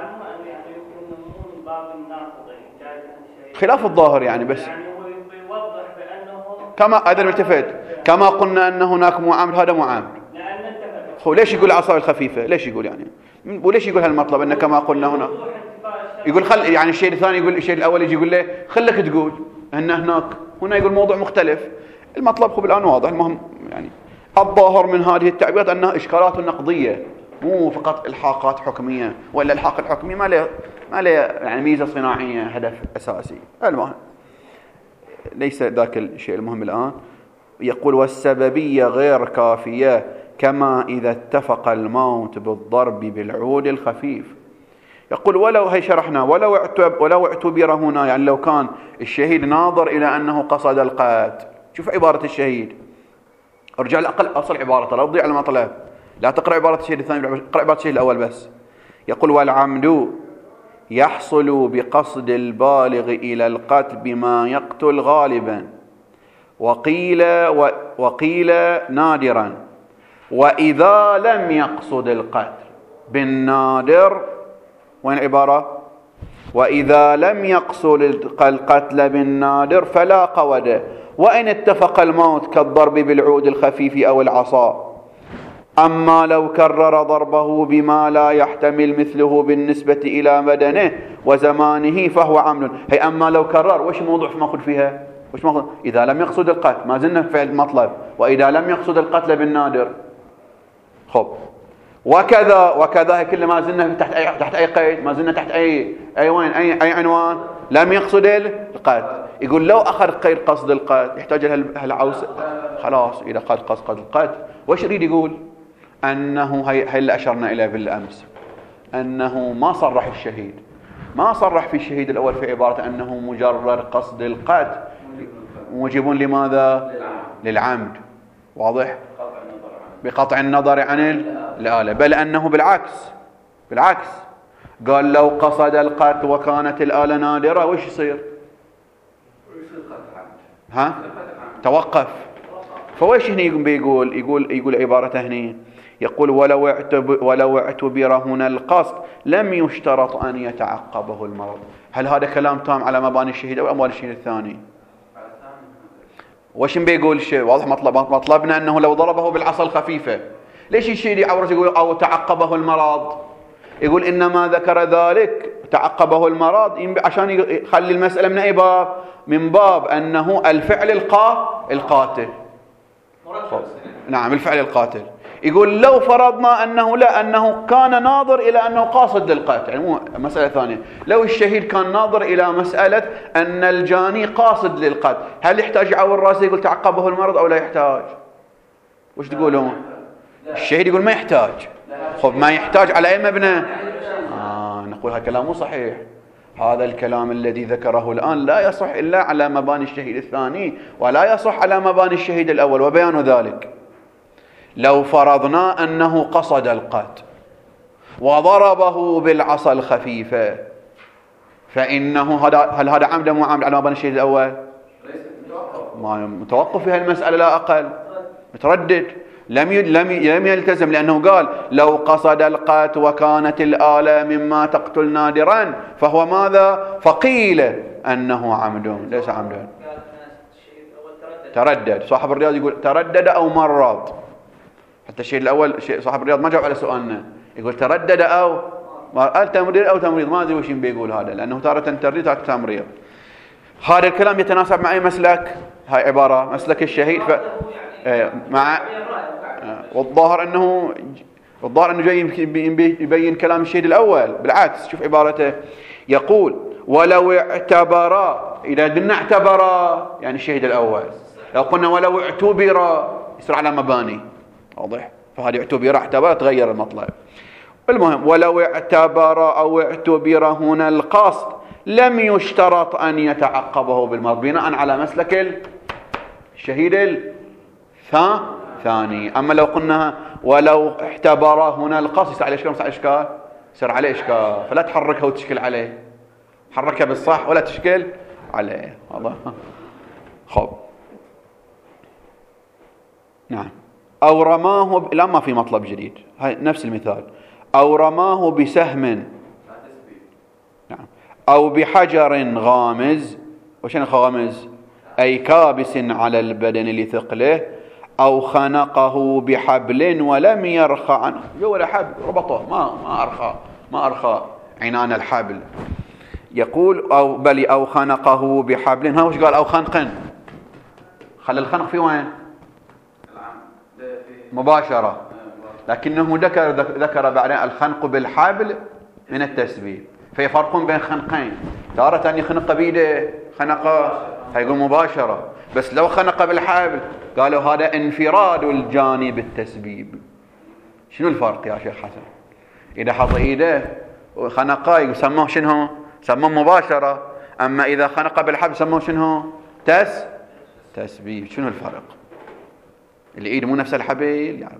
خلاف الظاهر يعني. بس كما هذا الملتفت كما قلنا أن هناك معامل، هذا معامل. هو ليش يقول العصاية الخفيفة؟ ليش يقول يعني؟ وليش يقول هالمطلب أن كما قلنا هنا؟ يقول خل يعني الشيء الثاني يقول الشيء الأول يجي يقول له خلك تقول أن هناك، هنا يقول موضوع مختلف. المطلب هو الآن واضح. المهم يعني الظاهر من هذه التعبيرات أنها إشكالات نقضية، مو فقط إلحاقات حكمية، ولا الحاق الحكمي ما له ما له يعني ميزة صناعية هدف أساسي. المهم ليس ذاك الشيء المهم الآن. يقول والسببية غير كافية كما إذا اتفق الموت بالضرب بالعود الخفيف. يقول ولو هي شرحنا ولو اعتبر ولو اعتبر هنا يعني لو كان الشهيد ناظر إلى أنه قصد القتل. شوف عبارة الشهيد، ارجع لأقل أصل عبارة لا تضيع المطلب، لا تقرأ عبارة الشهيد الثاني، اقرأ عبارة الشهيد الأول بس. يقول والعمد يحصل بقصد البالغ إلى القتل بما يقتل غالبا، وقيل وقيل نادرا، وإذا لم يقصد القتل بالنادر. وين عبارة؟ وإذا لم يقصد القتل بالنادر فلا قود، وإن اتفق الموت كالضرب بالعود الخفيف أو العصا. أما لو كرر ضربه بما لا يحتمل مثله بالنسبة إلى بدنه وزمانه فهو عمد. هي أما لو كرر وش موضوع ماخذ فيها؟ وش ماخذ؟ إذا لم يقصد القتل، ما زلنا في فعل مطلب، وإذا لم يقصد القتل بالنادر. خب وكذا وكذا كل ما زلنا تحت أي تحت أي قيد، ما زلنا تحت أي أي وين أي أي عنوان لم يقصد القتل. يقول لو أخذ غير قصد القتل يحتاج هالعوس خلاص إذا قد قصد القتل. وش يريد يقول؟ أنه هي هي اللي أشرنا إليه بالأمس، أنه ما صرح الشهيد ما صرح في الشهيد الأول في عبارة أنه مجرد قصد القتل موجب لماذا؟ للعمد. واضح؟ بقطع النظر عن الآلة، بل أنه بالعكس بالعكس قال لو قصد القتل وكانت الآلة نادرة وش يصير؟ ها؟ توقف. فويش هنا بيقول يقول يقول عبارة هنا يقول ولو اعتبر ولو اعتبر هنا القصد لم يشترط أن يتعقبه المرض. هل هذا كلام تام على مباني الشهيد أو أموال الشهيد الثاني؟ وش بيقول الشيء واضح؟ مطلب مطلبنا أنه لو ضربه بالعصا الخفيفة ليش الشيء يعورج يقول أو تعقبه المرض؟ يقول إنما ذكر ذلك تعقبه المرض عشان يخلي المسألة من أي باب؟ من باب أنه الفعل القا القاتل. نعم الفعل القاتل. يقول لو فرضنا أنه لا أنه كان ناظر إلى أنه قاصد للقتل، يعني مو مسألة ثانية. لو الشهيد كان ناظر إلى مسألة أن الجاني قاصد للقتل، هل يحتاج يعور راسه يقول تعقبه المرض أو لا يحتاج؟ وش تقولون؟ الشهيد يقول ما يحتاج. خب ما يحتاج على أي مبنى؟ آه نقول هذا كلام مو صحيح. هذا الكلام الذي ذكره الآن لا يصح إلا على مباني الشهيد الثاني ولا يصح على مباني الشهيد الأول. وبيان ذلك لو فرضنا أنه قصد القتل وضربه بالعصا الخفيفة فإنه هذا هل هذا عمد مو عمد على مباني الشهيد الأول؟ ما متوقف في هالمسألة لا أقل، متردد، لم لم لم يلتزم، لأنه قال لو قصد القتل وكانت الآلة مما تقتل نادرا فهو ماذا؟ فقيل أنه عمد ليس عمدا. تردد. صاحب الرياض يقول تردد أو مرض. حتى الشيء الأول صاحب الرياض ما جاوب على سؤالنا، يقول تردد أو قال تمريض أو تمريض، ما أدري وش بيقول هذا، لأنه تارة ترديد تارة تمريض. هذا الكلام يتناسب مع أي مسلك؟ هاي عبارة مسلك الشهيد ف... مع والظاهر أنه والظاهر أنه جاي يبين كلام الشهيد الأول. بالعكس شوف عبارته يقول ولو اعتبر، إذا قلنا اعتبر يعني الشهيد الأول، لو قلنا ولو اعتبر يصير على مباني. واضح؟ فهذه اعتبر اعتبر تغير المطلب. المهم ولو اعتبر أو اعتبر هنا القصد لم يشترط أن يتعقبه بالمرض بناء على مسلك الشهيد الثاني. أما لو قلنا ولو اعتبر هنا القصد يصير عليه إشكال يصير إشكال يصير عليه إشكال، فلا تحركها وتشكل عليه، حركها بالصح ولا تشكل عليه. والله خب نعم. أو رماه ب... لا ما في مطلب جديد، هاي نفس المثال. أو رماه بسهم، نعم، أو بحجر غامز. وشنو غامز؟ أي كابس على البدن لثقله. أو خنقه بحبل ولم يرخى عنه، ولا حبل ربطه، ما ما أرخى ما أرخى عنان الحبل. يقول أو بل أو خنقه بحبل. ها وش قال؟ أو خنق. خلي الخنق في وين؟ مباشرة، لكنه ذكر ذكر بعدين الخنق بالحبل من التسبيب. في فرق بين خنقين، تارة يخنق بيده خنقه هيقول مباشرة، بس لو خنق بالحبل قالوا هذا انفراد الجانب التسبيب. شنو الفرق يا شيخ حسن؟ إذا حط إيده وخنقه يسموه شنو؟ سموه مباشرة، أما إذا خنق بالحبل سموه شنو؟ تس تسبيب. شنو الفرق؟ الإيد مو نفس الحبل يعني.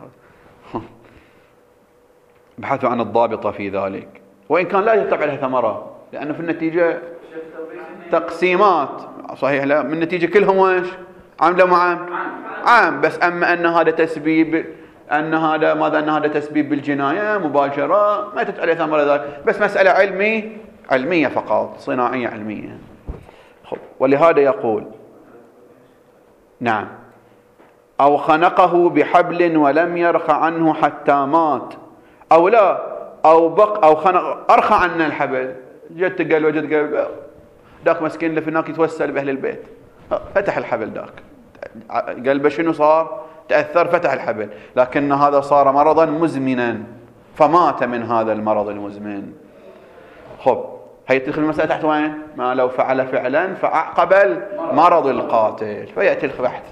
بحثوا عن الضابطة في ذلك، وإن كان لا يتبع لها ثمرة، لأنه في النتيجة تقسيمات صحيح، لا من النتيجة كلهم ويش؟ عام مع عام عام، بس أما أن هذا تسبيب، أن هذا ماذا، أن هذا تسبيب بالجناية مباشرة، ما يتبع لها ثمرة ذلك، بس مسألة علمي علمية فقط، صناعية علمية. خب، ولهذا يقول نعم أو خنقه بحبل ولم يرخ عنه حتى مات، أو لا أو بق أو خنق أرخى عنا الحبل، جت قال وجد قال داك مسكين اللي في هناك يتوسل بأهل البيت، فتح الحبل داك، قلبه شنو صار؟ تأثر، فتح الحبل، لكن هذا صار مرضا مزمنا فمات من هذا المرض المزمن. خب، هي تدخل المسألة تحت وين؟ ما لو فعل فعلا فأعقب المرض القاتل، فيأتي البحث.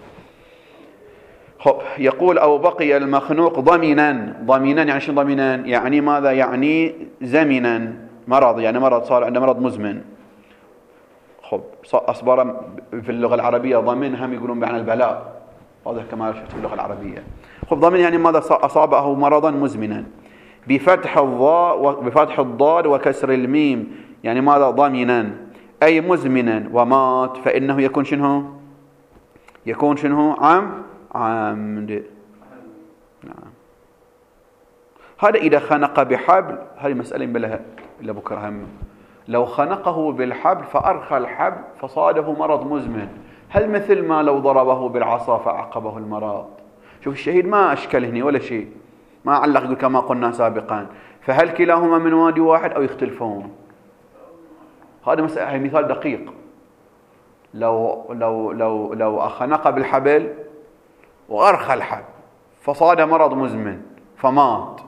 خب، يقول أو بقي المخنوق ضمنا. ضمنا يعني شنو ضمنا؟ يعني ماذا؟ يعني زمنا، مرض، يعني مرض صار عنده مرض مزمن. خب، أصبر في اللغة العربية ضمن هم يقولون بمعنى البلاء، واضح كما شفت في اللغة العربية. خب، ضمن يعني ماذا؟ أصابه مرضا مزمنا. بفتح الضاء بفتح الضاد وكسر الميم، يعني ماذا؟ ضمنا أي مزمنا. ومات فإنه يكون شنو؟ يكون شنو؟ عم عمد. نعم. هذا إذا خنق بحبل، هذه مسألة بلها إلا بكرة هم. لو خنقه بالحبل فأرخى الحبل فصاده مرض مزمن، هل مثل ما لو ضربه بالعصا فعقبه المرض؟ شوف الشهيد ما أشكل هنا ولا شيء، ما علق يقول كما قلنا سابقا، فهل كلاهما من وادي واحد أو يختلفون؟ هذا مسألة، هي مثال دقيق. لو لو لو لو خنق بالحبل وأرخى الحبل فصاد مرض مزمن فمات،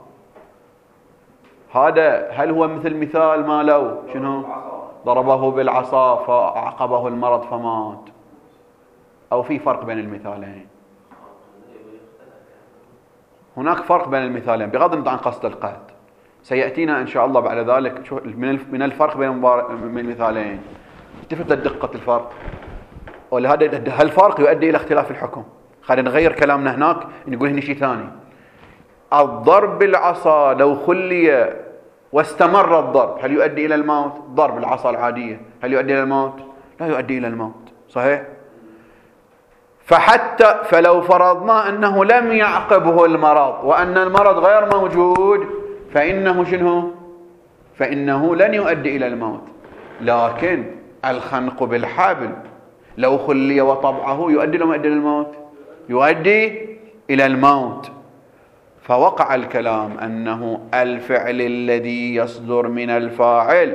هذا هل هو مثل مثال ما لو شنو ضربه بالعصا فعقبه المرض فمات، أو في فرق بين المثالين؟ هناك فرق بين المثالين بغض النظر عن قصد القتل، سيأتينا إن شاء الله بعد ذلك من الفرق بين المثالين. التفت لدقة الفرق، ولهذا هالفرق يؤدي إلى اختلاف الحكم. خلينا نغير كلامنا هناك نقول هنا شيء ثاني. الضرب بالعصا لو خلي واستمر الضرب هل يؤدي إلى الموت؟ ضرب العصا العادية هل يؤدي إلى الموت؟ لا يؤدي إلى الموت، صحيح؟ فحتى فلو فرضنا أنه لم يعقبه المرض وأن المرض غير موجود فإنه شنو؟ فإنه لن يؤدي إلى الموت. لكن الخنق بالحبل لو خلي وطبعه يؤدي لما يؤدي إلى الموت؟ يؤدي إلى الموت. فوقع الكلام أنه الفعل الذي يصدر من الفاعل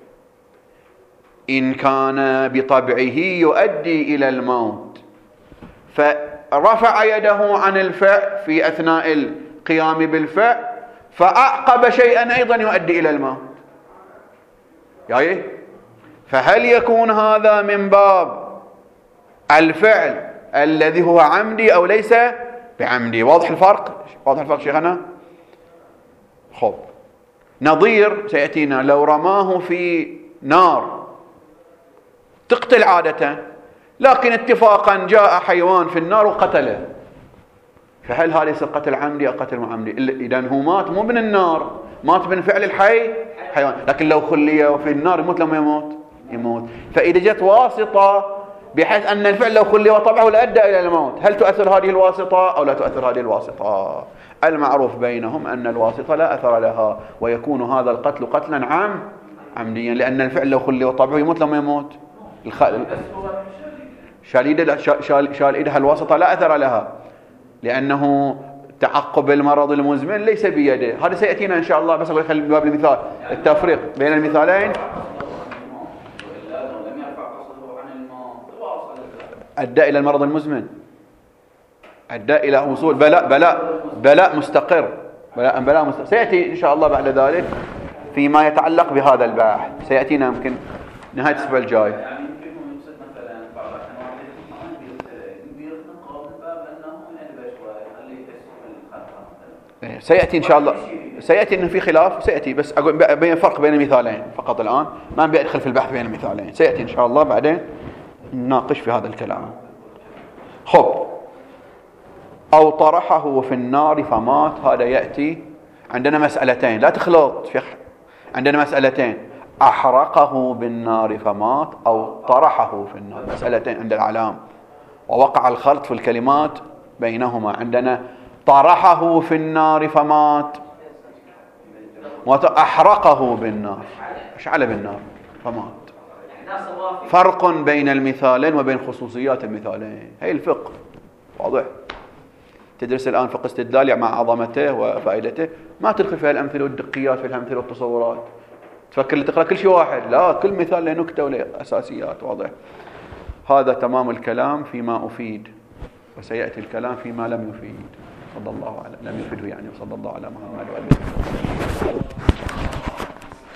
إن كان بطبعه يؤدي إلى الموت، فرفع يده عن الفعل في أثناء القيام بالفعل فأعقب شيئا أيضا يؤدي إلى الموت، يعني فهل يكون هذا من باب الفعل الذي هو عمدي أو ليس بعمدي؟ واضح الفرق؟ واضح الفرق شيخنا؟ خب، نظير سيأتينا لو رماه في نار تقتل عادة، لكن اتفاقا جاء حيوان في النار وقتله، فهل هذا يصير قتل عمدي أو قتل معمدي؟ إذن هو مات مو من النار، مات من فعل الحي حيوان، لكن لو خليه في النار يموت لما يموت يموت. فإذا جت واسطة بحيث أن الفعل لو خلي وطبعه لأدى إلى الموت. هل تؤثر هذه الواسطة أو لا تؤثر هذه الواسطة؟ المعروف بينهم أن الواسطة لا أثر لها، ويكون هذا القتل قتلا عام عمديا، لأن الفعل لو خلي وطبعه يموت لما يموت. الخ... شال شال شال إيدها الواسطة لا أثر لها، لأنه تعقب المرض المزمن ليس بيده. هذا سيأتينا إن شاء الله، بس أقول خلي باب المثال التفريق بين المثالين. أدى إلى المرض المزمن، أدى إلى وصول بلاء بلاء بلاء مستقر، بلاء بلاء مستقر. سيأتي إن شاء الله بعد ذلك فيما يتعلق بهذا البحث، سيأتينا يمكن نهاية الأسبوع الجاي. سيأتي إن شاء الله، سيأتي إنه في خلاف، سيأتي بس أقول بين فرق بين المثالين فقط الآن، ما بيدخل في البحث بين المثالين، سيأتي إن شاء الله بعدين نناقش في هذا الكلام. خب، أو طرحه في النار فمات، هذا يأتي عندنا مسألتين لا تخلط في عندنا مسألتين، أحرقه بالنار فمات أو طرحه في النار، مسألتين عند العلام، ووقع الخلط في الكلمات بينهما. عندنا طرحه في النار فمات، وأحرقه بالنار، أشعل بالنار فمات. فرق بين المثالين وبين خصوصيات المثالين، هي الفقه واضح. تدرس الآن فقه استدلال مع عظمته وفائدته، ما تدخل في الأمثلة والدقيات في الأمثلة والتصورات، تفكر تقرأ كل شيء واحد، لا، كل مثال له نكتة وله أساسيات واضح. هذا تمام الكلام فيما أفيد، وسيأتي الكلام فيما لم يفيد. صلى الله على لم يفيده يعني، وصلى الله على محمد وآله.